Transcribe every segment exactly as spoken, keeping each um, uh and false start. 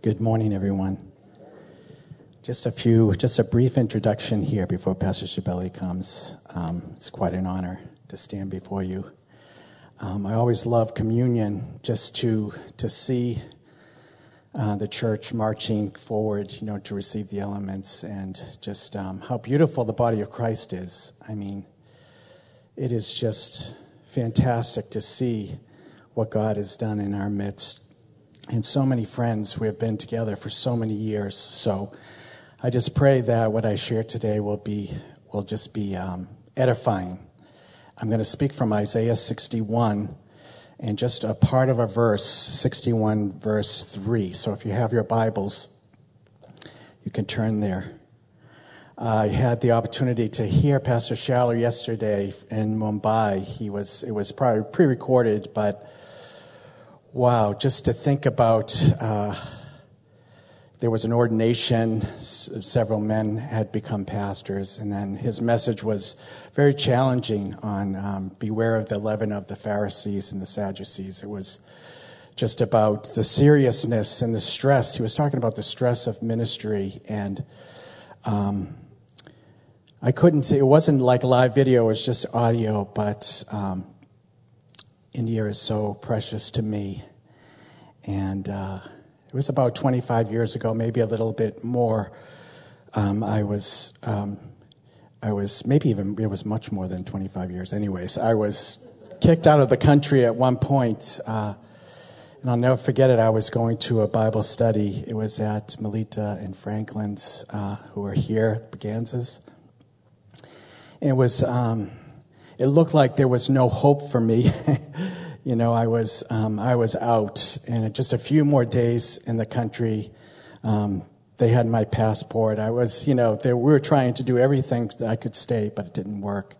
Good morning, everyone. Just a few, just a brief introduction here before Pastor Shabelli comes. Um, it's quite an honor to stand before you. Um, I always love communion, just to to see uh, the church marching forward, you know, to receive the elements, and just um, how beautiful the body of Christ is. I mean, it is just fantastic to see what God has done in our midst. And so many friends, we have been together for so many years. So I just pray that what I share today will be will just be um, edifying. I'm going to speak from Isaiah sixty-one, and just a part of a verse, sixty-one verse three. So if you have your Bibles, you can turn there. I had the opportunity to hear Pastor Schaller yesterday in Mumbai. He was it was probably pre-recorded, but wow, just to think about, uh, there was an ordination, S- several men had become pastors, and then his message was very challenging on um, beware of the leaven of the Pharisees and the Sadducees. It was just about the seriousness and the stress. He was talking about the stress of ministry, and um, I couldn't see, it wasn't like live video, it was just audio, but um, India is so precious to me, and uh, it was about twenty-five years ago, maybe a little bit more. Um, I was, um, I was maybe even it was much more than twenty-five years. Anyways, I was kicked out of the country at one point, uh, and I'll never forget it. I was going to a Bible study. It was at Melita and Franklin's, uh, who are here, the Beganzas. It was. Um, It looked like there was no hope for me. you know, I was um, I was out, and just a few more days in the country. Um, they had my passport. I was, you know, they, we were trying to do everything that I could stay, but it didn't work.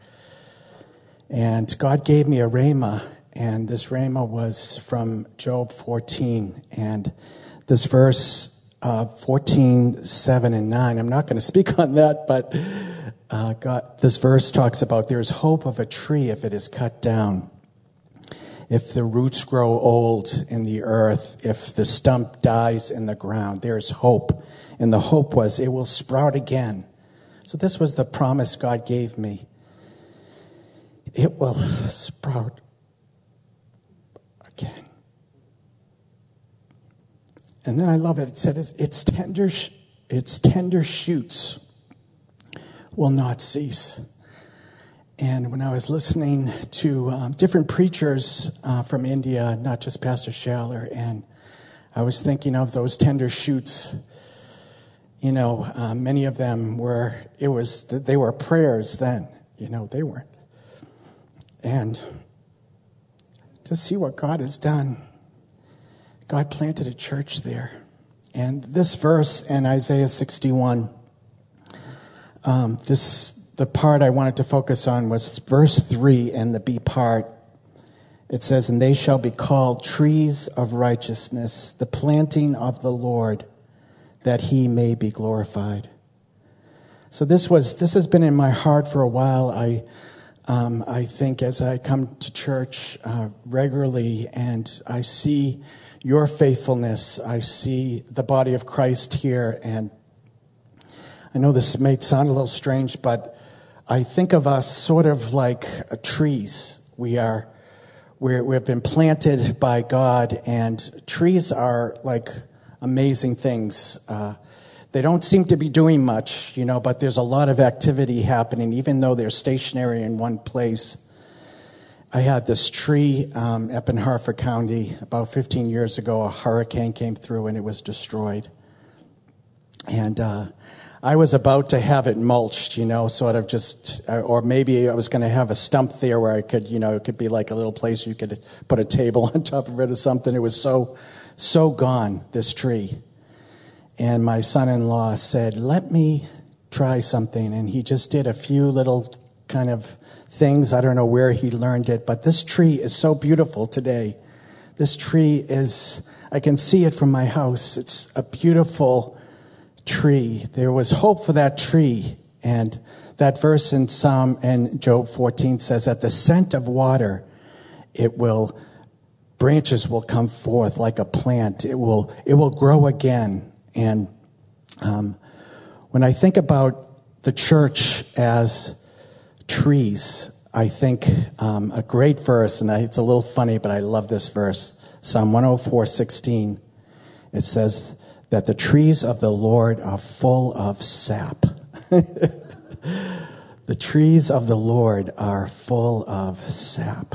And God gave me a rhema, and this rhema was from Job fourteen, and this verse uh, fourteen, seven, and nine. I'm not going to speak on that, but. Uh, God, this verse talks about there's hope of a tree if it is cut down, if the roots grow old in the earth, if the stump dies in the ground, there is hope. And the hope was it will sprout again. So this was the promise God gave me. It will sprout again. And then I love it. It said it's, it's tender, it's tender shoots will not cease. And when I was listening to um, different preachers uh, from India, not just Pastor Schaller, and I was thinking of those tender shoots, you know, uh, many of them were, it was, they were prayers then, you know, they weren't. And to see what God has done, God planted a church there. And this verse in Isaiah sixty-one, Um, this the part I wanted to focus on was verse three and the B part. It says, "And they shall be called trees of righteousness, the planting of the Lord, that he may be glorified." So this was this has been in my heart for a while. I um, I think as I come to church uh, regularly and I see your faithfulness, I see the body of Christ here, and I know this may sound a little strange, but I think of us sort of like uh, trees. We are, we're, we've been planted by God, and trees are like amazing things. Uh, they don't seem to be doing much, you know, but there's a lot of activity happening, even though they're stationary in one place. I had this tree um, up in Harford County about fifteen years ago. A hurricane came through, and it was destroyed. And uh I was about to have it mulched, you know, sort of just, or maybe I was going to have a stump there where I could, you know, it could be like a little place you could put a table on top of it or something. It was so, so gone, this tree. And my son-in-law said, "Let me try something." And he just did a few little kind of things. I don't know where he learned it, but this tree is so beautiful today. This tree is, I can see it from my house. It's a beautiful tree. There was hope for that tree. And that verse in Psalm and Job fourteen says, "At the scent of water, it will branches will come forth like a plant. It will it will grow again. And um, when I think about the church as trees, I think um, a great verse, and I, it's a little funny, but I love this verse, Psalm one oh four sixteen. It says that the trees of the Lord are full of sap. The trees of the Lord are full of sap.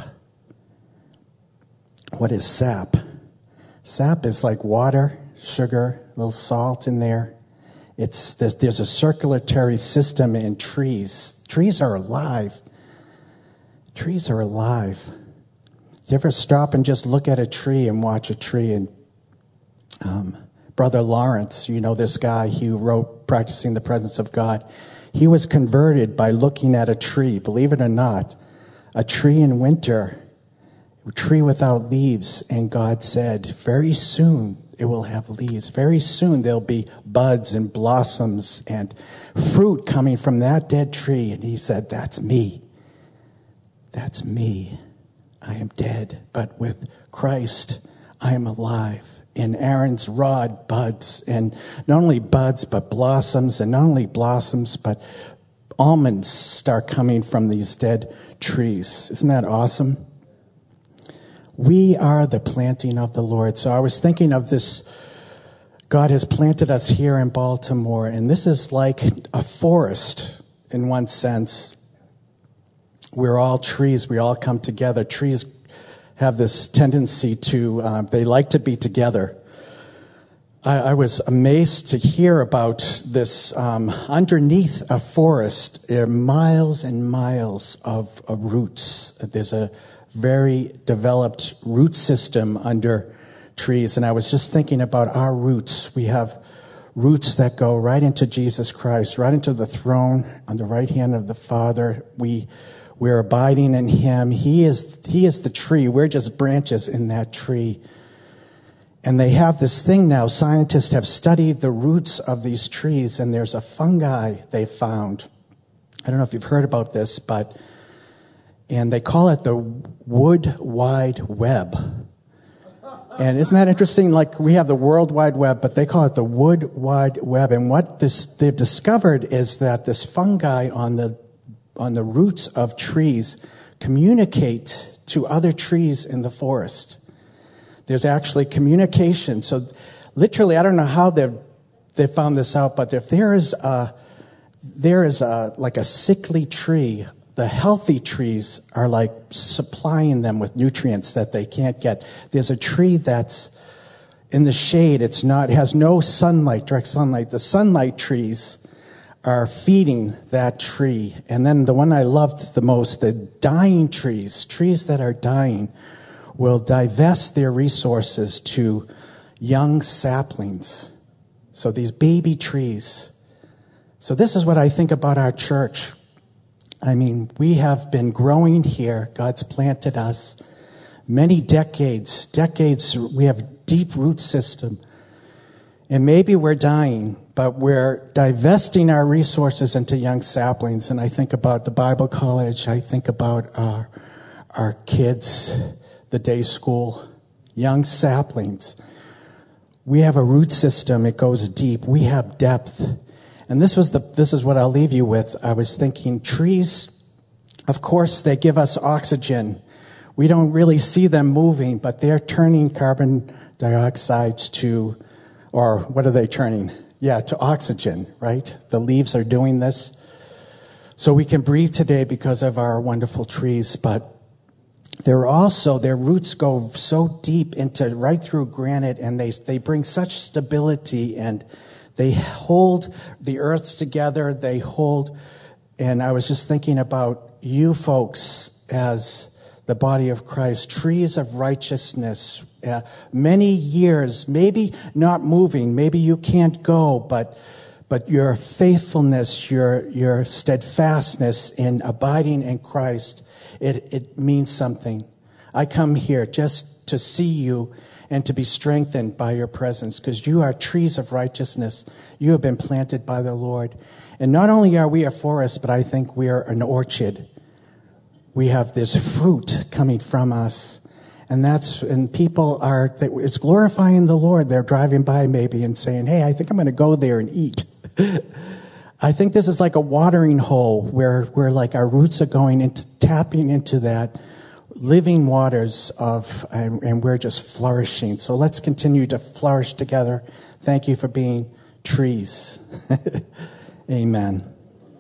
What is sap? Sap is like water, sugar, a little salt in there. It's there's, there's a circulatory system in trees. Trees are alive. Trees are alive. You ever stop and just look at a tree and watch a tree? And um, Brother Lawrence, you know this guy, he wrote Practicing the Presence of God. He was converted by looking at a tree, believe it or not, a tree in winter, a tree without leaves, and God said, very soon it will have leaves. Very soon there'll be buds and blossoms and fruit coming from that dead tree. And he said, that's me. That's me. I am dead, but with Christ, I am alive. In Aaron's rod, buds, and not only buds, but blossoms, and not only blossoms, but almonds start coming from these dead trees. Isn't that awesome? We are the planting of the Lord. So I was thinking of this. God has planted us here in Baltimore, and this is like a forest in one sense. We're all trees. We all come together. Trees have this tendency to, uh, they like to be together. I, I was amazed to hear about this. Um, underneath a forest, there are miles and miles of, of roots. There's a very developed root system under trees. And I was just thinking about our roots. We have roots that go right into Jesus Christ, right into the throne on the right hand of the Father. We We're abiding in him. He is, he is the tree. We're just branches in that tree. And they have this thing now. Scientists have studied the roots of these trees, and there's a fungi they found. I don't know if you've heard about this, but, and they call it the wood wide web. And isn't that interesting? Like, we have the World Wide Web, but they call it the wood wide web. And what this, they've discovered is that this fungi on the on the roots of trees communicate to other trees in the forest. There's actually communication. So literally, I don't know how they've, they found this out, but if there is a, there is a, like a sickly tree, the healthy trees are like supplying them with nutrients that they can't get. There's a tree that's in the shade. It's not, it has no sunlight, direct sunlight. The sunlight trees are feeding that tree. And then the one I loved the most, the dying trees, trees that are dying, will divest their resources to young saplings. So these baby trees. So this is what I think about our church. I mean, we have been growing here. God's planted us many decades. Decades, we have a deep root system. And maybe we're dying, but we're divesting our resources into young saplings. And I think about the Bible college. I think about our, our kids, the day school, young saplings. We have a root system. It goes deep. We have depth. And this was the, this is what I'll leave you with. I was thinking trees, of course, they give us oxygen. We don't really see them moving, but they're turning carbon dioxide to, or what are they turning? Yeah, to oxygen, right? The leaves are doing this. So we can breathe today because of our wonderful trees, but they're also, their roots go so deep into, right through granite, and they, they bring such stability, and they hold the earth together. They hold, and I was just thinking about you folks as the body of Christ, trees of righteousness, uh, many years, maybe not moving, maybe you can't go, but but your faithfulness, your your steadfastness in abiding in Christ, it, it means something. I come here just to see you and to be strengthened by your presence, because you are trees of righteousness. You have been planted by the Lord. And not only are we a forest, but I think we are an orchard. We have this fruit coming from us. And that's, and people are, it's glorifying the Lord. They're driving by maybe and saying, hey, I think I'm going to go there and eat. I think this is like a watering hole where, where like our roots are going into, tapping into that living waters of, and, and we're just flourishing. So let's continue to flourish together. Thank you for being trees. Amen.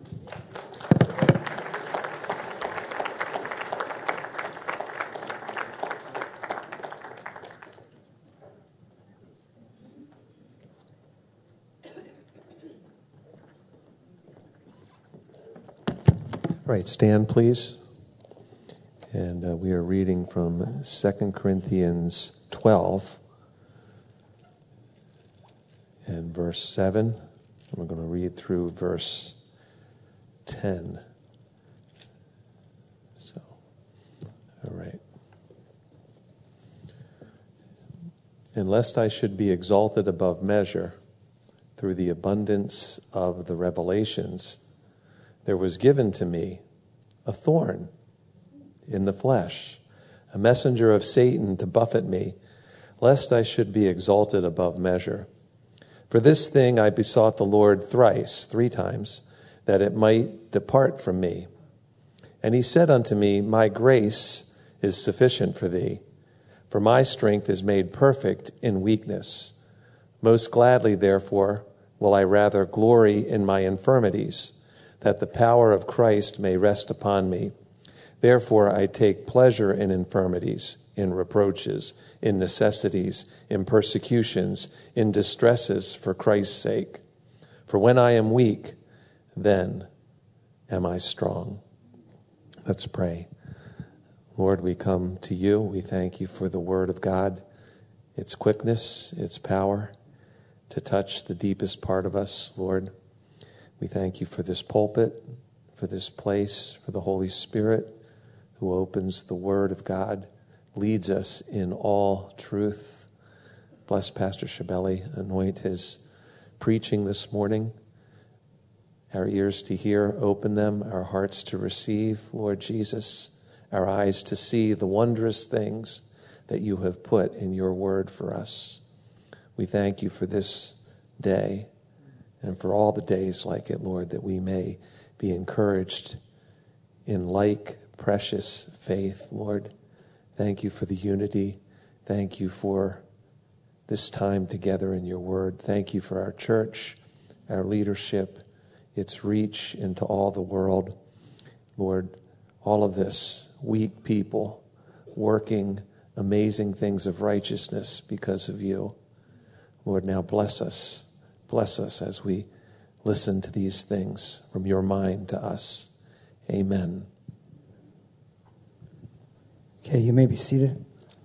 All right, stand, please. And uh, we are reading from Second Corinthians twelve and verse seven. And we're going to read through verse ten. So, all right. And lest I should be exalted above measure through the abundance of the revelations, there was given to me a thorn in the flesh, a messenger of Satan to buffet me, lest I should be exalted above measure. For this thing I besought the Lord thrice, three times, that it might depart from me. And he said unto me, my grace is sufficient for thee, for my strength is made perfect in weakness. Most gladly, therefore, will I rather glory in my infirmities, that the power of Christ may rest upon me. Therefore I take pleasure in infirmities, in reproaches, in necessities, in persecutions, in distresses for Christ's sake. For when I am weak, then am I strong. Let's pray. Lord, we come to you. We thank you for the word of God, its quickness, its power to touch the deepest part of us, Lord. We thank you for this pulpit, for this place, for the Holy Spirit who opens the Word of God, leads us in all truth. Bless Pastor Shibeli, anoint his preaching this morning. Our ears to hear, open them, our hearts to receive, Lord Jesus, our eyes to see the wondrous things that you have put in your Word for us. We thank you for this day, and for all the days like it, Lord, that we may be encouraged in like precious faith, Lord. Thank you for the unity. Thank you for this time together in your word. Thank you for our church, our leadership, its reach into all the world. Lord, all of this, weak people working amazing things of righteousness because of you. Lord, now bless us. Bless us as we listen to these things from your mind to us. Amen. Okay, you may be seated.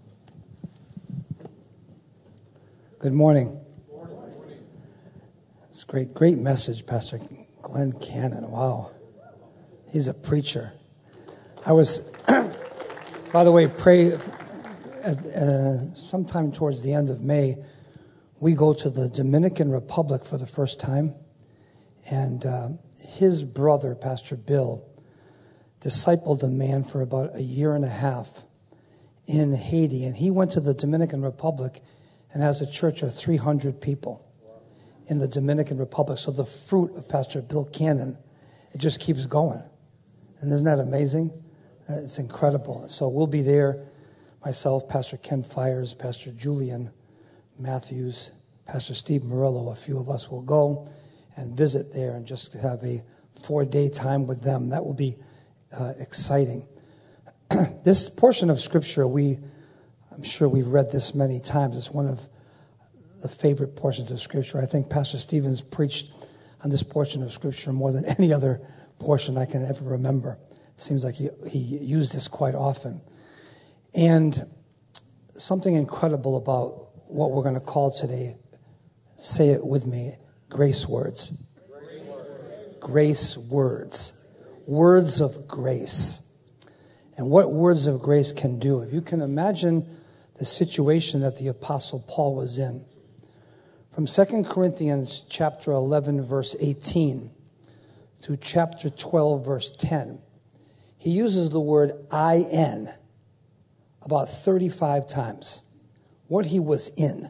Good morning. It's a great, great message, Pastor Glenn Cannon. Wow. He's a preacher. I was, by the way, pray at, uh, sometime towards the end of May, we go to the Dominican Republic for the first time, and uh, his brother, Pastor Bill, discipled a man for about a year and a half in Haiti, and he went to the Dominican Republic and has a church of three hundred people in the Dominican Republic. So the fruit of Pastor Bill Cannon, it just keeps going. And isn't that amazing? It's incredible. So we'll be there, myself, Pastor Ken Fires, Pastor Julian Matthews, Pastor Steve Murillo. A few of us will go and visit there and just have a four-day time with them. That will be uh, exciting. This portion of Scripture, we, I'm sure we've read this many times. It's one of the favorite portions of Scripture. I think Pastor Stevens preached on this portion of Scripture more than any other portion I can ever remember. It seems like he, he used this quite often. And something incredible about what we're going to call today, say it with me, grace words. Grace words. Grace words. Words of grace. And what words of grace can do. If you can imagine the situation that the Apostle Paul was in. From Second Corinthians chapter eleven, verse eighteen, to chapter twelve, verse ten, he uses the word I N, about thirty-five times what he was in.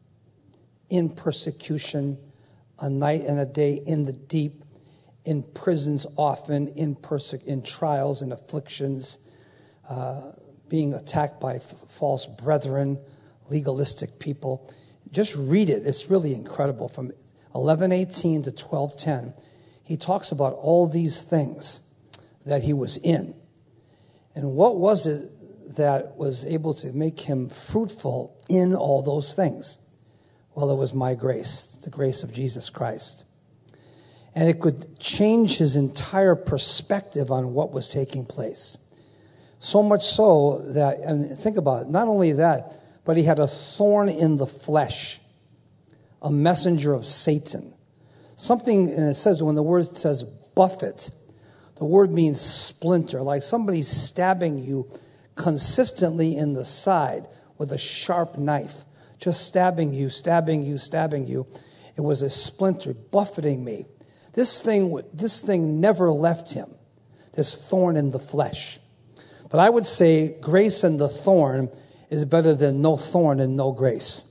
In persecution, a night and a day in the deep, in prisons often, in perse- in trials and afflictions, uh, being attacked by f- false brethren, legalistic people. Just read it. It's really incredible. From eleven eighteen to twelve ten, he talks about all these things that he was in. And what was it that was able to make him fruitful in all those things? Well, it was my grace, the grace of Jesus Christ. And it could change his entire perspective on what was taking place. So much so that, and think about it, not only that, but he had a thorn in the flesh, a messenger of Satan. Something, and it says, when the word says buffet, the word means splinter, like somebody stabbing you consistently in the side with a sharp knife. Just stabbing you, stabbing you, stabbing you. It was a splinter buffeting me. This thing, this thing never left him, this thorn in the flesh. But I would say grace and the thorn is better than no thorn and no grace.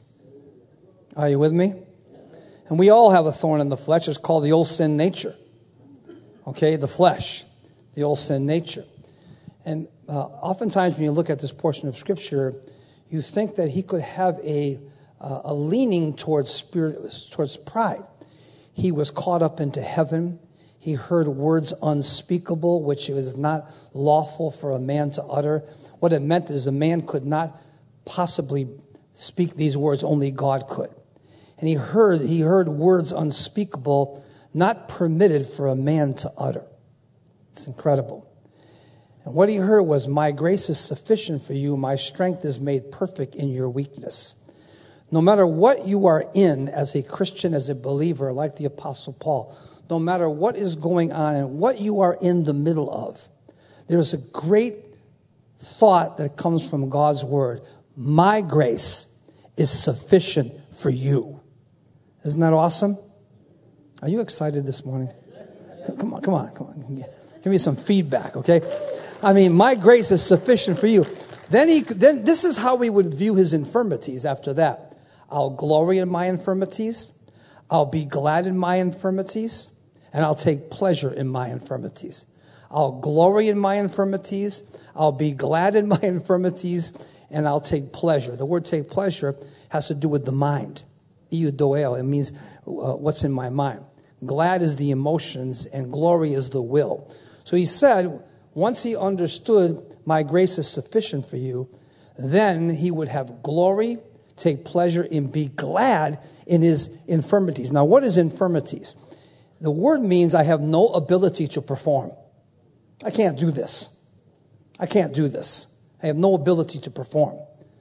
Are you with me? And we all have a thorn in the flesh. It's called the old sin nature. Okay, the flesh, the old sin nature. And uh, oftentimes when you look at this portion of Scripture, you think that he could have a, uh, a leaning towards spirit, towards pride. He was caught up into heaven. He heard words unspeakable, which it was not lawful for a man to utter. What it meant is a man could not possibly speak these words, only God could. And he heard, he heard words unspeakable, not permitted for a man to utter. It's incredible. And what he heard was, my grace is sufficient for you. My strength is made perfect in your weakness. No matter what you are in as a Christian, as a believer, like the Apostle Paul, no matter what is going on and what you are in the middle of, there's a great thought that comes from God's word. My grace is sufficient for you. Isn't that awesome? Are you excited this morning? Come on, come on, come on. Give me some feedback, okay? I mean, my grace is sufficient for you. Then he, then this is how we would view his infirmities after that. I'll glory in my infirmities. I'll be glad in my infirmities. And I'll take pleasure in my infirmities. I'll glory in my infirmities. I'll be glad in my infirmities. And I'll take pleasure. The word take pleasure has to do with the mind. Eudoeo, it means uh, what's in my mind. Glad is the emotions and glory is the will. So he said, once he understood my grace is sufficient for you, then he would have glory, take pleasure, and be glad in his infirmities. Now, what is infirmities? The word means I have no ability to perform. I can't do this. I can't do this. I have no ability to perform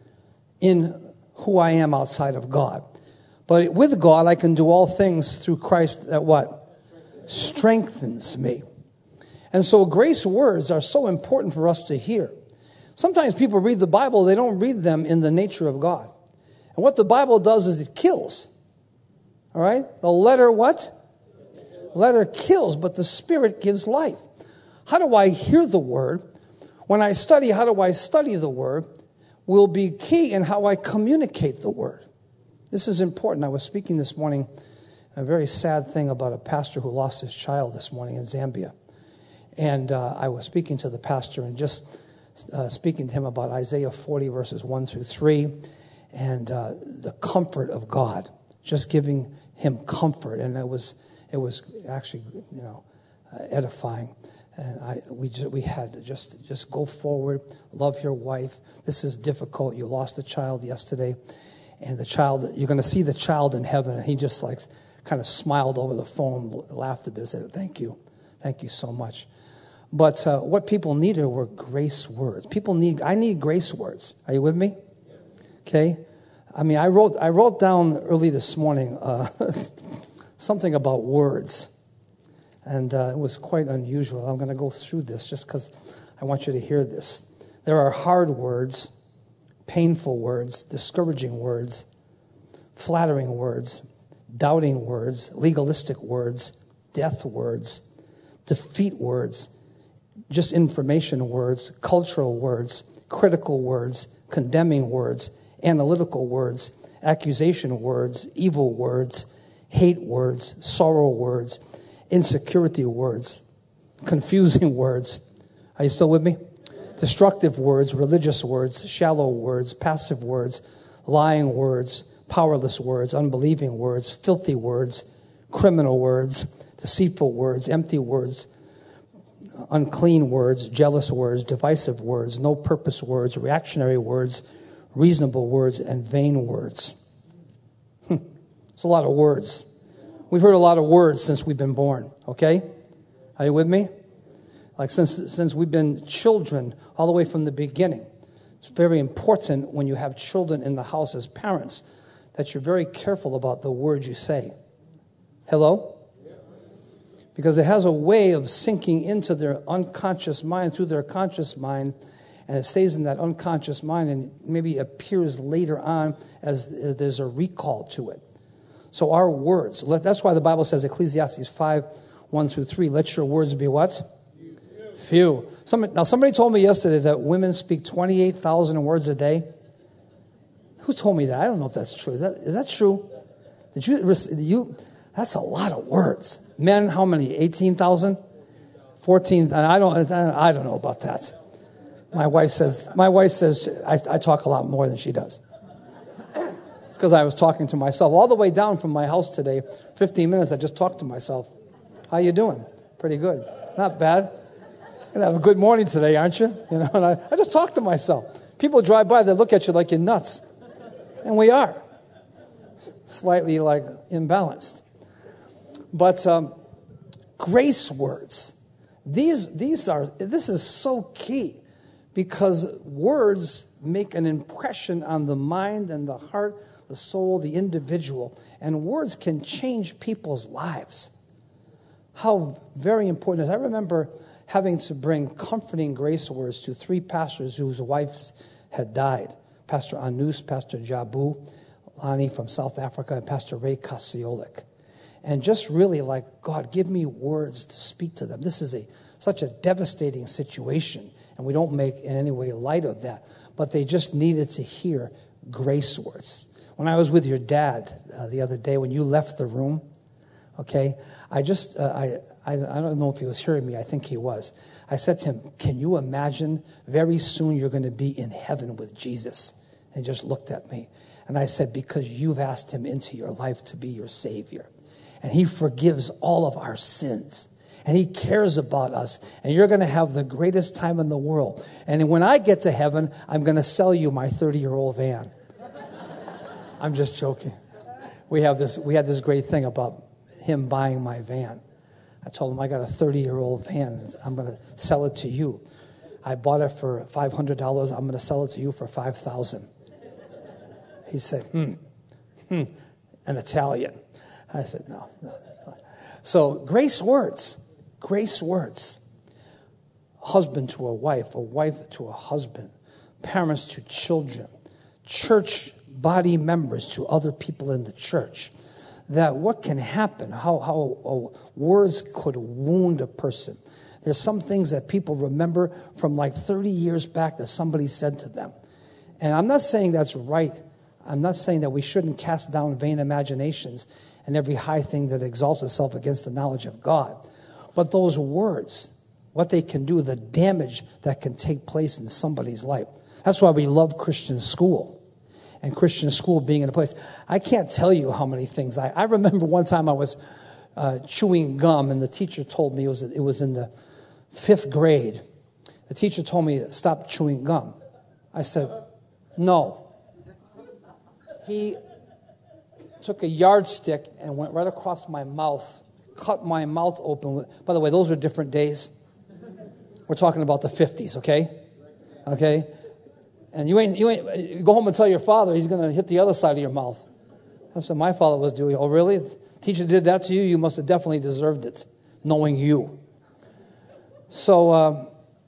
in who I am outside of God. But with God, I can do all things through Christ that what? Strengthens me. And so grace words are so important for us to hear. Sometimes people read the Bible, they don't read them in the nature of God. And what the Bible does is it kills. All right? The letter what? Letter kills, but the Spirit gives life. How do I hear the Word? When I study, how do I study the Word? Will be key in how I communicate the Word. This is important. I was speaking this morning, a very sad thing about a pastor who lost his child this morning in Zambia. And uh, I was speaking to the pastor and just uh, speaking to him about Isaiah forty, verses one through three, and uh, the comfort of God, just giving him comfort. And it was it was actually, you know, uh, edifying. And I, we just, we had to just just go forward, love your wife. This is difficult. You lost a child yesterday. And the child, you're going to see the child in heaven. And he just like kind of smiled over the phone, laughed a bit, said, thank you. Thank you so much. But uh, what people needed were grace words. People need, I need grace words. Are you with me? Okay. I mean, I wrote, I wrote down early this morning uh, something about words. And uh, it was quite unusual. I'm going to go through this just because I want you to hear this. There are hard words, painful words, discouraging words, flattering words, doubting words, legalistic words, death words, defeat words, just information words, cultural words, critical words, condemning words, analytical words, accusation words, evil words, hate words, sorrow words, insecurity words, confusing words. Are you still with me? Destructive words, religious words, shallow words, passive words, lying words, powerless words, unbelieving words, filthy words, criminal words, deceitful words, empty words, unclean words, jealous words, divisive words, no purpose words, reactionary words, reasonable words, and vain words. It's a lot of words. We've heard a lot of words since we've been born, okay? Are you with me? Like since since we've been children all the way from the beginning. It's very important when you have children in the house as parents that you're very careful about the words you say. Hello? Because it has a way of sinking into their unconscious mind through their conscious mind, and it stays in that unconscious mind and maybe appears later on as there's a recall to it. So our words, that's why the Bible says, Ecclesiastes five, one through three, let your words be what? Few. Some, now, somebody told me yesterday that women speak twenty-eight thousand words a day. Who told me that? I don't know if that's true. Is that is that true? Did you, did you that's a lot of words. Men, how many? eighteen thousand? fourteen. I don't, I don't know about that. My wife says, my wife says I, I talk a lot more than she does. It's because I was talking to myself. All the way down from my house today, fifteen minutes, I just talked to myself. How you doing? Pretty good. Not bad. You're going to have a good morning today, aren't you? You know, and I, I just talk to myself. People drive by, they look at you like you're nuts. And we are. Slightly like imbalanced. But um, grace words. These these are this is so key because words make an impression on the mind and the heart, the soul, the individual, and words can change people's lives. How very important it is. I remember having to bring comforting grace words to three pastors whose wives had died. Pastor Anus, Pastor Jabu, Lani from South Africa, and Pastor Ray Kasiolik. And just really like, God, give me words to speak to them. This is a such a devastating situation, and we don't make in any way light of that. But they just needed to hear grace words. When I was with your dad uh, the other day, when you left the room, okay, I just, uh, I, I, I don't know if he was hearing me. I think he was. I said to him, can you imagine very soon you're going to be in heaven with Jesus? And he just looked at me. And I said, because you've asked him into your life to be your Savior. And he forgives all of our sins. And he cares about us. And you're going to have the greatest time in the world. And when I get to heaven, I'm going to sell you my thirty-year-old van. I'm just joking. We have this. We had this great thing about him buying my van. I told him, I got a thirty-year-old van. I'm going to sell it to you. I bought it for five hundred dollars. I'm going to sell it to you for five thousand dollars. He said, hmm, hmm, an Italian. I said, no, no. So grace words, grace words. Husband to a wife, a wife to a husband, parents to children, church body members to other people in the church. That what can happen, how, how uh, words could wound a person. There's some things that people remember from like thirty years back that somebody said to them. And I'm not saying that's right. I'm not saying that we shouldn't cast down vain imaginations and every high thing that exalts itself against the knowledge of God. But those words, what they can do, the damage that can take place in somebody's life. That's why we love Christian school. And Christian school being in a place. I can't tell you how many things. I, I remember one time I was uh, chewing gum, and the teacher told me, it was, it was in the fifth grade. The teacher told me, stop chewing gum. I said, no. He took a yardstick and went right across my mouth, cut my mouth open. By the way, those are different days. We're talking about the fifties, okay? Okay? And you ain't, you ain't, you go home and tell your father, he's going to hit the other side of your mouth. That's what my father was doing. Oh, really? If the teacher did that to you, you must have definitely deserved it, knowing you. So, uh,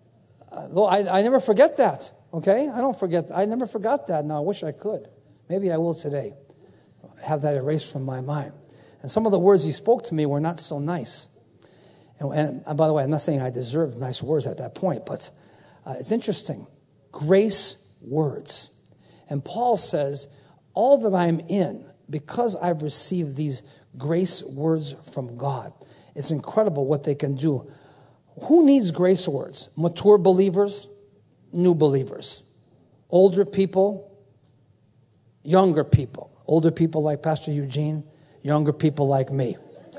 I, I never forget that, okay? I don't forget. I never forgot that. Now, I wish I could. Maybe I will today. Have that erased from my mind. And some of the words he spoke to me were not so nice. And, and, and by the way, I'm not saying I deserved nice words at that point, but uh, it's interesting. grace words. And Paul says, all that I'm in, because I've received these grace words from God, it's incredible what they can do. Who needs grace words? Mature believers, new believers, older people, younger people. Older people like Pastor Eugene, younger people like me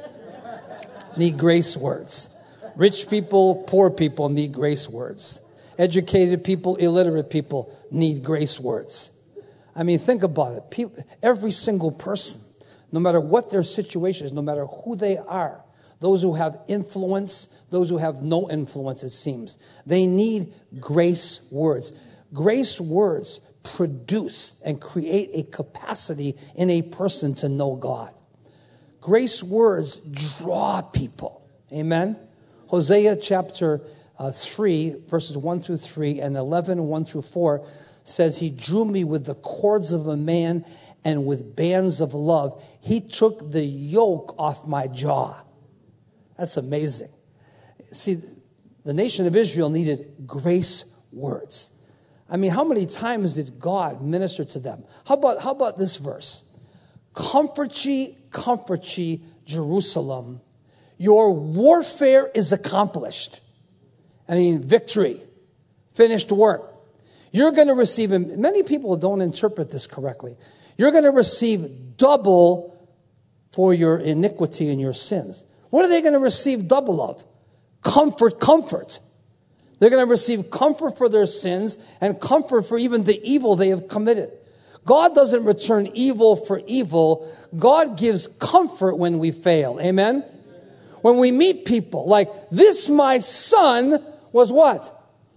need grace words. Rich people, poor people need grace words. Educated people, illiterate people need grace words. I mean, think about it. People, every single person, no matter what their situation is, no matter who they are, those who have influence, those who have no influence, it seems, they need grace words. Grace words produce and create a capacity in a person to know God. Grace words draw people. Amen? Hosea chapter uh, three, verses one through three, and eleven, one through four, says, he drew me with the cords of a man and with bands of love. He took the yoke off my jaw. That's amazing. See, the nation of Israel needed grace words. I mean, how many times did God minister to them? How about, how about this verse? Comfort ye, comfort ye, Jerusalem. Your warfare is accomplished. I mean, victory, finished work. You're going to receive, and many people don't interpret this correctly. You're going to receive double for your iniquity and your sins. What are they going to receive double of? Comfort, comfort. They're going to receive comfort for their sins and comfort for even the evil they have committed. God doesn't return evil for evil. God gives comfort when we fail. Amen? When we meet people like, this my son was what?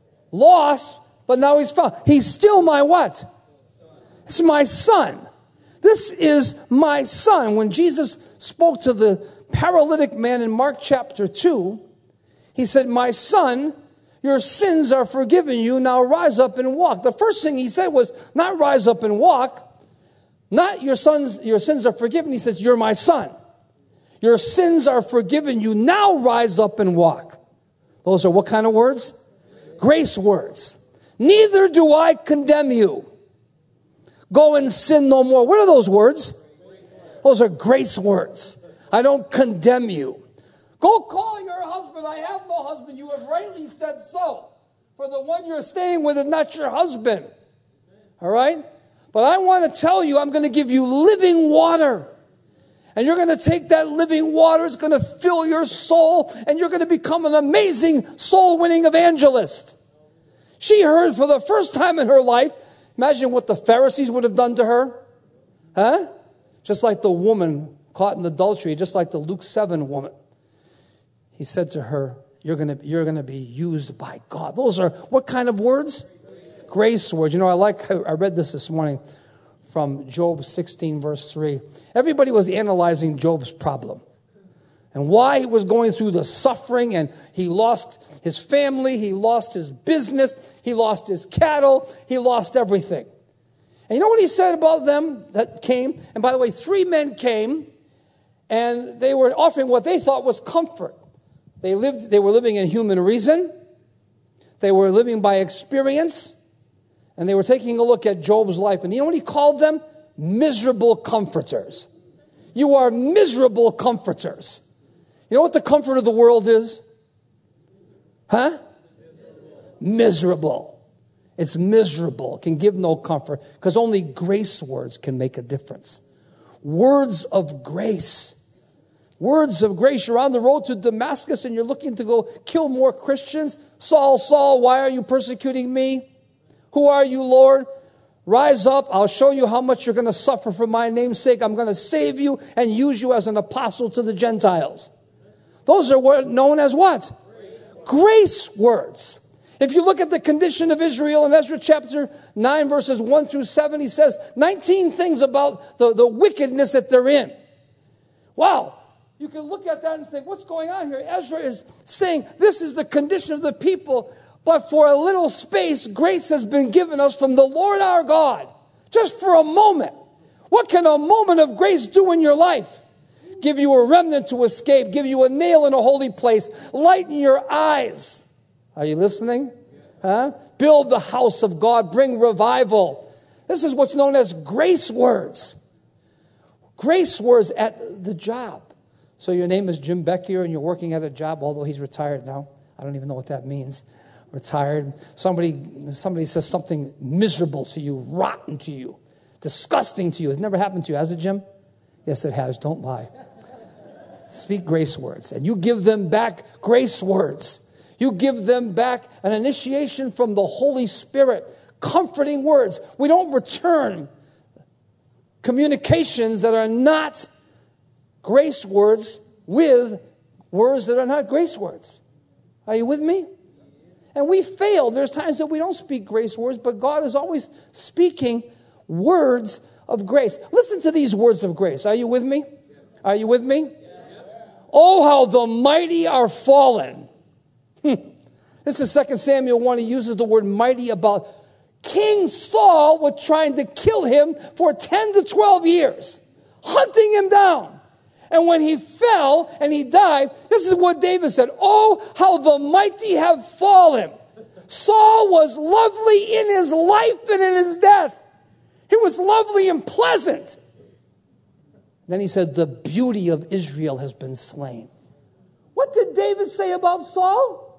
Lost, but now he's found. He's still my what? It's my son. This is my son. When Jesus spoke to the paralytic man in Mark chapter two, he said, my son, your sins are forgiven you. Now rise up and walk. The first thing he said was not rise up and walk. Not your sons, your sins are forgiven. He says, you're my son. Your sins are forgiven you. Now rise up and walk. Those are what kind of words? Grace words. Neither do I condemn you. Go and sin no more. What are those words? Those are grace words. I don't condemn you. Go call your husband. I have no husband. You have rightly said so. For the one you're staying with is not your husband. All right? But I want to tell you, I'm going to give you living water. And you're going to take that living water. It's going to fill your soul. And you're going to become an amazing soul-winning evangelist. She heard for the first time in her life. Imagine what the Pharisees would have done to her. Huh? Just like the woman caught in adultery. Just like the Luke seven woman. He said to her, you're going to, you're going to be used by God. Those are what kind of words? Grace words. You know, I like, I read this this morning from Job sixteen, verse three. Everybody was analyzing Job's problem and why he was going through the suffering, and he lost his family, he lost his business, he lost his cattle, he lost everything. And you know what he said about them that came? And by the way, three men came, and they were offering what they thought was comfort. They lived. They were living in human reason. They were living by experience. And they were taking a look at Job's life. And you know what he called them? Miserable comforters. You are miserable comforters. You know what the comfort of the world is? Huh? Miserable. Miserable. It's miserable. It can give no comfort. Because only grace words can make a difference. Words of grace. Words of grace. You're on the road to Damascus and you're looking to go kill more Christians. Saul, Saul, why are you persecuting me? Who are you, Lord? Rise up. I'll show you how much you're going to suffer for my name's sake. I'm going to save you and use you as an apostle to the Gentiles. Those are known as what? Grace, grace words. If you look at the condition of Israel in Ezra chapter nine, verses one through seven, he says nineteen things about the, the wickedness that they're in. Wow. You can look at that and think, what's going on here? Ezra is saying this is the condition of the people, but for a little space, grace has been given us from the Lord our God. Just for a moment. What can a moment of grace do in your life? Give you a remnant to escape. Give you a nail in a holy place. Lighten your eyes. Are you listening? Huh? Build the house of God. Bring revival. This is what's known as grace words. Grace words at the job. So your name is Jim Beckier and you're working at a job, although he's retired now. I don't even know what that means. Retired. Somebody, somebody says something miserable to you, rotten to you, disgusting to you. It's never happened to you, has it, Jim? Yes, it has. Don't lie. Speak grace words. And you give them back grace words. You give them back an initiation from the Holy Spirit. Comforting words. We don't return communications that are not grace words with words that are not grace words. Are you with me? And we fail. There's times that we don't speak grace words, but God is always speaking words of grace. Listen to these words of grace. Are you with me? Are you with me? Oh, how the mighty are fallen. Hmm. This is Second Samuel one. He uses the word mighty about King Saul was trying to kill him for ten to twelve years, hunting him down. And when he fell and he died, this is what David said. Oh, how the mighty have fallen. Saul was lovely in his life and in his death. He was lovely and pleasant. Then he said, the beauty of Israel has been slain. What did David say about Saul?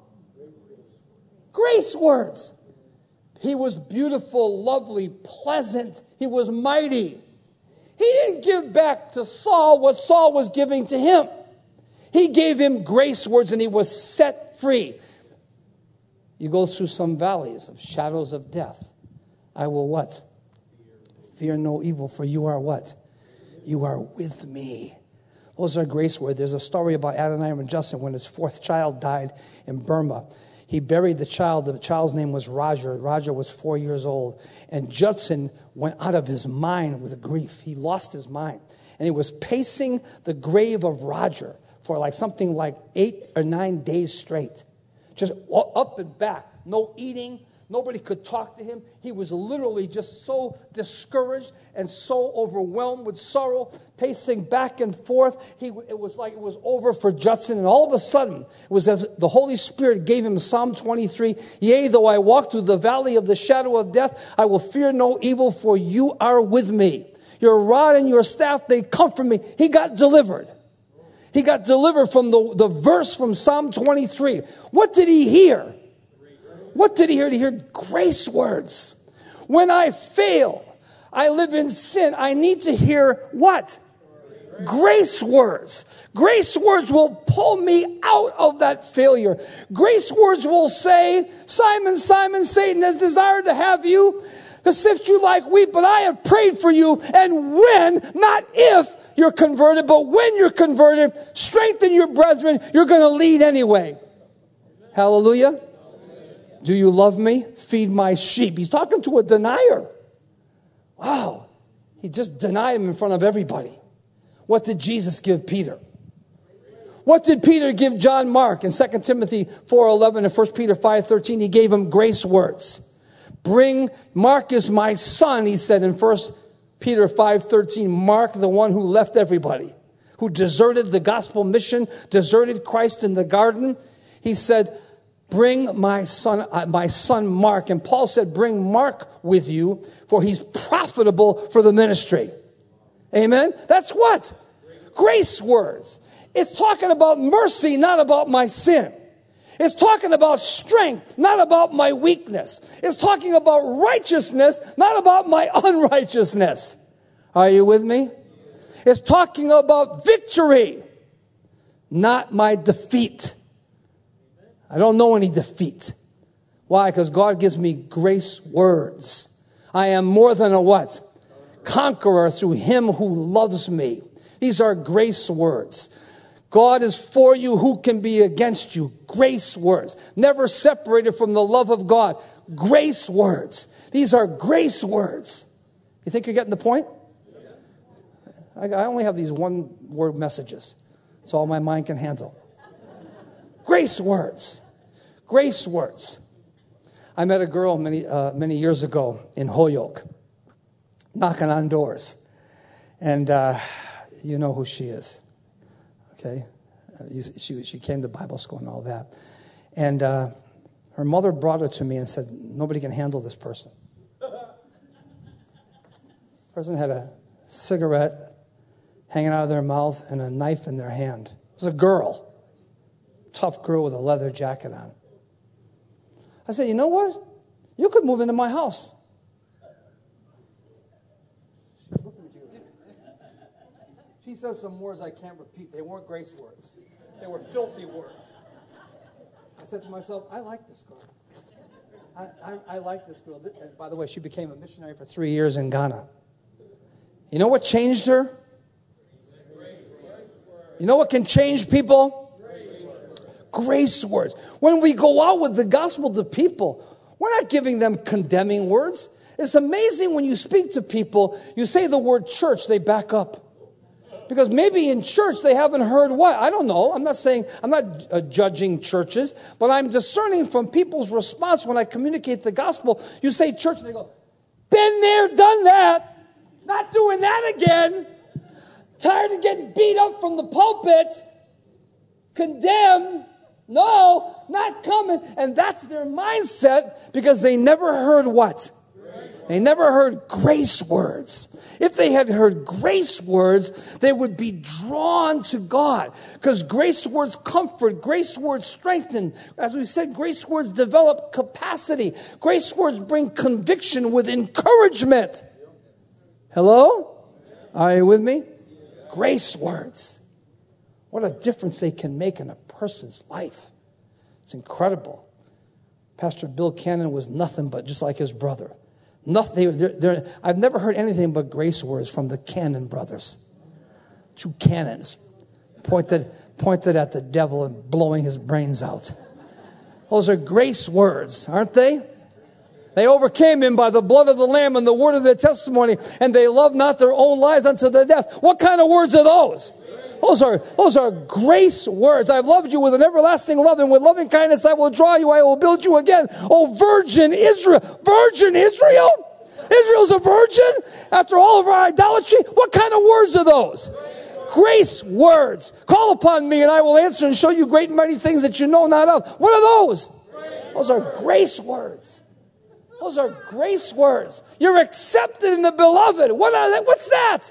Grace words. He was beautiful, lovely, pleasant. He was mighty. He didn't give back to Saul what Saul was giving to him. He gave him grace words and he was set free. You go through some valleys of shadows of death. I will what? Fear no evil, for you are what? You are with me. Those are grace words. There's a story about Adoniram and Judson when his fourth child died in Burma. He buried the child. The child's name was Roger. Roger was four years old. And Judson went out of his mind with grief. He lost his mind. And he was pacing the grave of Roger for like something like eight or nine days straight. Just up and back. No eating. Nobody could talk to him. He was literally just so discouraged and so overwhelmed with sorrow, pacing back and forth. He, it was like it was over for Judson. And all of a sudden, it was as the Holy Spirit gave him Psalm twenty-three. Yea, though I walk through the valley of the shadow of death, I will fear no evil, for you are with me. Your rod and your staff, they comfort me. He got delivered. He got delivered from the, the verse from Psalm twenty-three. What did he hear? What did he hear? He heard grace words. When I fail, I live in sin, I need to hear what? Grace words. Grace words will pull me out of that failure. Grace words will say, Simon, Simon, Satan has desired to have you, to sift you like wheat, but I have prayed for you. And when, not if you're converted, but when you're converted, strengthen your brethren. You're going to lead anyway. Hallelujah. Do you love me? Feed my sheep. He's talking to a denier. Wow. He just denied him in front of everybody. What did Jesus give Peter? What did Peter give John Mark in Second Timothy four eleven and First Peter five thirteen? He gave him grace words. Bring, Mark is my son, he said in First Peter five thirteen. Mark, the one who left everybody, who deserted the gospel mission, deserted Christ in the garden. He said, bring my son, uh, my son Mark. And Paul said, bring Mark with you, for he's profitable for the ministry. Amen? That's what? Grace words. It's talking about mercy, not about my sin. It's talking about strength, not about my weakness. It's talking about righteousness, not about my unrighteousness. Are you with me? It's talking about victory, not my defeat. I don't know any defeat. Why? Because God gives me grace words. I am more than a what? Conqueror through him who loves me. These are grace words. God is for you. Who can be against you? Grace words. Never separated from the love of God. Grace words. These are grace words. You think you're getting the point? I only have these one word messages. It's all my mind can handle. Grace words. Grace words. I met a girl many uh, many years ago in Holyoke, knocking on doors. And uh, you know who she is. Okay? Uh, she, she came to Bible school and all that. And uh, Her mother brought her to me and said, nobody can handle this person. The person had a cigarette hanging out of their mouth and a knife in their hand. It was a girl, tough girl with a leather jacket on. I said, you know what? You could move into my house. She said some words I can't repeat. They weren't grace words. They were filthy words. I said to myself, I like this girl. I, I, I like this girl. And by the way, she became a missionary for three years in Ghana. You know what changed her? You know what can change people? Grace words. When we go out with the gospel to people, we're not giving them condemning words. It's amazing when you speak to people, you say the word church, they back up. Because maybe in church they haven't heard what? I don't know. I'm not saying, I'm not uh, judging churches, but I'm discerning from people's response when I communicate the gospel. You say church, and they go, been there, done that. Not doing that again. Tired of getting beat up from the pulpit. Condemned. No, not coming. And that's their mindset because they never heard what? They never heard grace words. If they had heard grace words, they would be drawn to God. Because grace words comfort, grace words strengthen. As we said, grace words develop capacity. Grace words bring conviction with encouragement. Hello? Are you with me? Grace words. What a difference they can make in a person's life. It's incredible. Pastor Bill Cannon was nothing but just like his brother. Nothing. They're, they're, I've never heard anything but grace words from the Cannon brothers. Two cannons pointed, pointed at the devil and blowing his brains out. Those are grace words, aren't they? They overcame him by the blood of the Lamb and the word of their testimony, and they loved not their own lives unto the death. What kind of words are those? Those are, those are grace words. I've loved you with an everlasting love, and with loving kindness I will draw you, I will build you again. Oh, virgin Israel. Virgin Israel? Israel's a virgin? After all of our idolatry? What kind of words are those? Grace words. Call upon me, and I will answer and show you great and mighty things that you know not of. What are those? Those are grace words. Those are grace words. You're accepted in the beloved. What are they? What's that?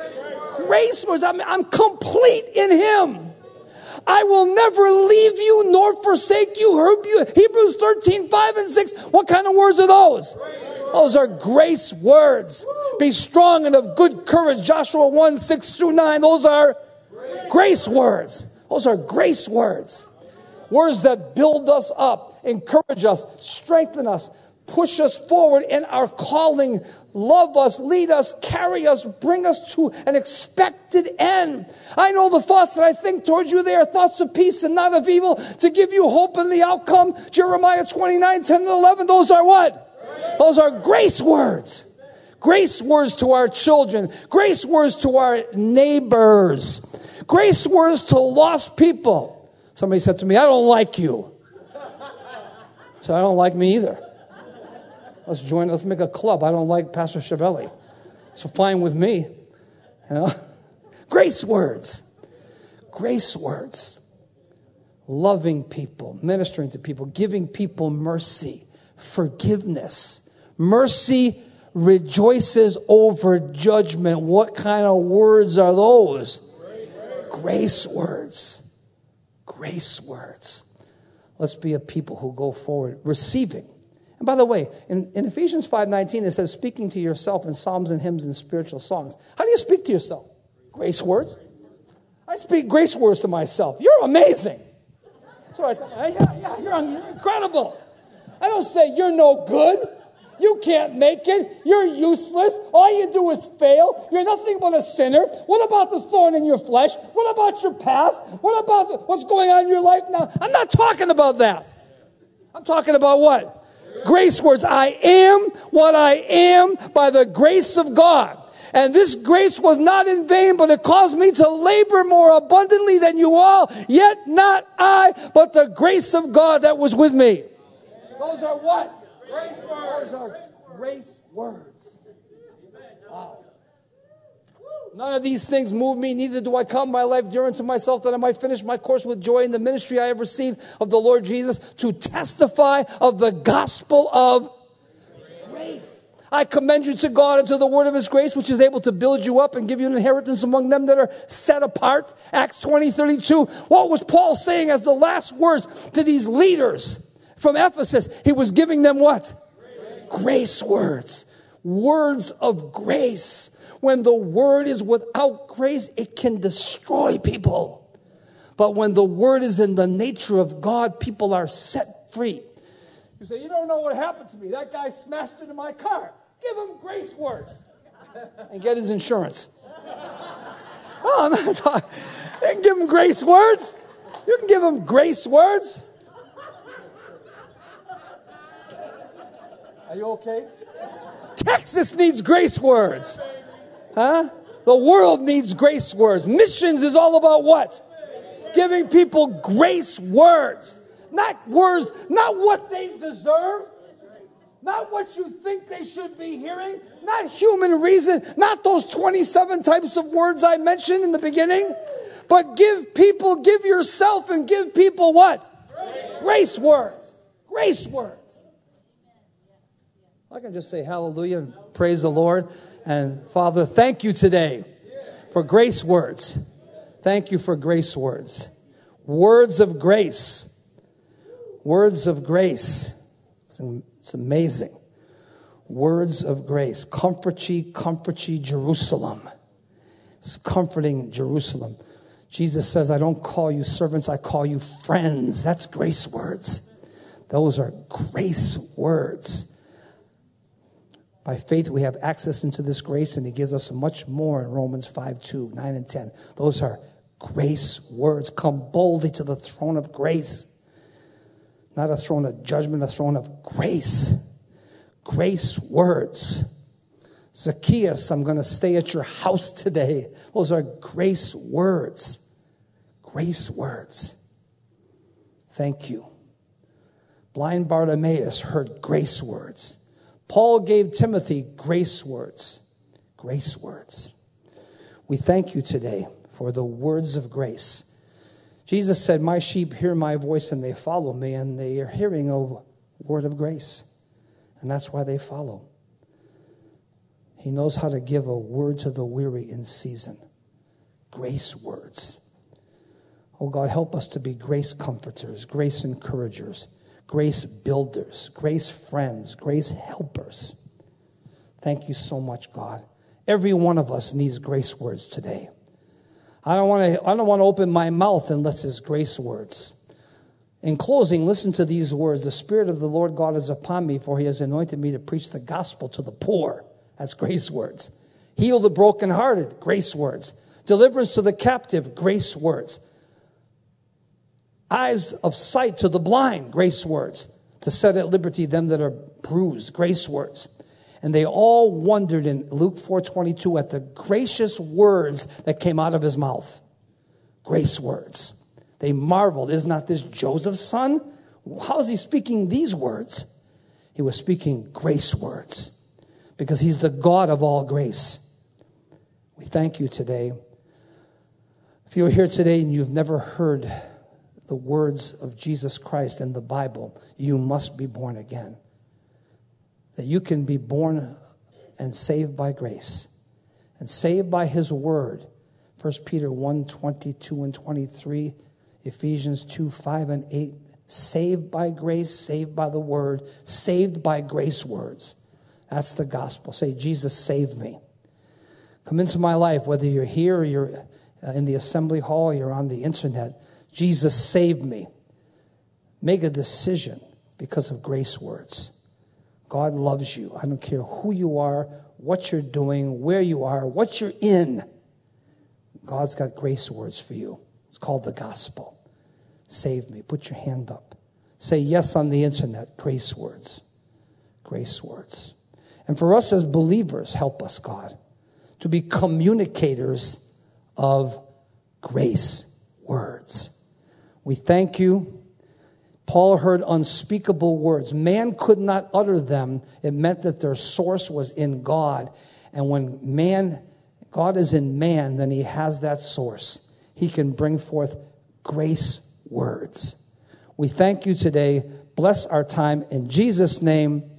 Grace words. I'm, I'm complete in him. I will never leave you nor forsake you. Hebrews thirteen, five and six. What kind of words are those? Those are grace words. Be strong and of good courage. Joshua one, six through nine. Those are grace words. Those are grace words. Words that build us up, encourage us, strengthen us, push us forward in our calling, love us, lead us, carry us, bring us to an expected end. I know the thoughts that I think towards you, they are thoughts of peace and not of evil, to give you hope in the outcome. Jeremiah twenty-nine, ten and eleven, those are what? Those are grace words. Grace words to our children. Grace words to our neighbors. Grace words to lost people. Somebody said to me, I don't like you. So I don't like me either. Let's join, let's make a club. I don't like Pastor Schiavelli. So fine with me. You know? Grace words. Grace words. Loving people, ministering to people, giving people mercy, forgiveness. Mercy rejoices over judgment. What kind of words are those? Grace words. Grace words. Let's be a people who go forward receiving. And by the way, in, in Ephesians five nineteen, it says, speaking to yourself in psalms and hymns and spiritual songs. How do you speak to yourself? Grace words. I speak grace words to myself. You're amazing. So I thought, yeah, yeah, you're, you're incredible. I don't say you're no good. You can't make it. You're useless. All you do is fail. You're nothing but a sinner. What about the thorn in your flesh? What about your past? What about what's going on in your life now? I'm not talking about that. I'm talking about what? Grace words. I am what I am by the grace of God. And this grace was not in vain, but it caused me to labor more abundantly than you all. Yet not I, but the grace of God that was with me. Those are what? Grace words. Those are grace words. Wow. None of these things move me, neither do I count my life dear unto myself, that I might finish my course with joy in the ministry I have received of the Lord Jesus, to testify of the gospel of grace. I commend you to God and to the word of his grace, which is able to build you up and give you an inheritance among them that are set apart. Acts twenty thirty-two. What was Paul saying as the last words to these leaders from Ephesus? He was giving them what? Grace, grace words. Words of grace. When the word is without grace, it can destroy people. But when the word is in the nature of God, people are set free. You say, you don't know what happened to me. That guy smashed into my car. Give him grace words. And get his insurance. Oh, I'm not talking. You can give him grace words. You can give him grace words. Are you okay? Texas needs grace words. Huh? The world needs grace words. Missions is all about what? Giving people grace words. Not words, not what they deserve. Not what you think they should be hearing. Not human reason. Not those twenty-seven types of words I mentioned in the beginning. But give people, give yourself and give people what? Grace, grace words. Grace words. I can just say hallelujah and praise the Lord. And Father, thank you today for grace words. Thank you for grace words. Words of grace. Words of grace. It's, it's amazing. Words of grace. Comfort ye, comfort ye, Jerusalem. It's comforting Jerusalem. Jesus says, I don't call you servants, I call you friends. That's grace words. Those are grace words. By faith, we have access into this grace, and he gives us much more in Romans five, two, nine, and ten. Those are grace words. Come boldly to the throne of grace. Not a throne of judgment, a throne of grace. Grace words. Zacchaeus, I'm going to stay at your house today. Those are grace words. Grace words. Thank you. Blind Bartimaeus heard grace words. Paul gave Timothy grace words. Grace words. We thank you today for the words of grace. Jesus said, my sheep hear my voice and they follow me, and they are hearing a word of grace. And that's why they follow. He knows how to give a word to the weary in season. Grace words. Oh God, help us to be grace comforters, grace encouragers, grace builders, grace friends, grace helpers. Thank you so much, God. Every one of us needs grace words today. I don't want to I don't want to open my mouth unless it's grace words. In closing, listen to these words. The Spirit of the Lord God is upon me, for he has anointed me to preach the gospel to the poor. That's grace words. Heal the brokenhearted, grace words. Deliverance to the captive, grace words. Eyes of sight to the blind, grace words. To set at liberty them that are bruised, grace words. And they all wondered in Luke four twenty-two at the gracious words that came out of his mouth. Grace words. They marveled. Is not this Joseph's son? How is he speaking these words? He was speaking grace words because he's the God of all grace. We thank you today. If you're here today and you've never heard the words of Jesus Christ in the Bible, you must be born again. That you can be born and saved by grace and saved by his word. First Peter one, twenty-two and twenty-three, Ephesians two, five and eight. Saved by grace, saved by the word, saved by grace words. That's the gospel. Say, Jesus, save me. Come into my life, whether you're here or you're in the assembly hall, you're on the internet. Jesus, save me. Make a decision because of grace words. God loves you. I don't care who you are, what you're doing, where you are, what you're in. God's got grace words for you. It's called the gospel. Save me. Put your hand up. Say yes on the internet. Grace words. Grace words. And for us as believers, help us, God, to be communicators of grace words. We thank you. Paul heard unspeakable words. Man could not utter them. It meant that their source was in God. And when man God is in man, then he has that source. He can bring forth grace words. We thank you today. Bless our time in Jesus' name.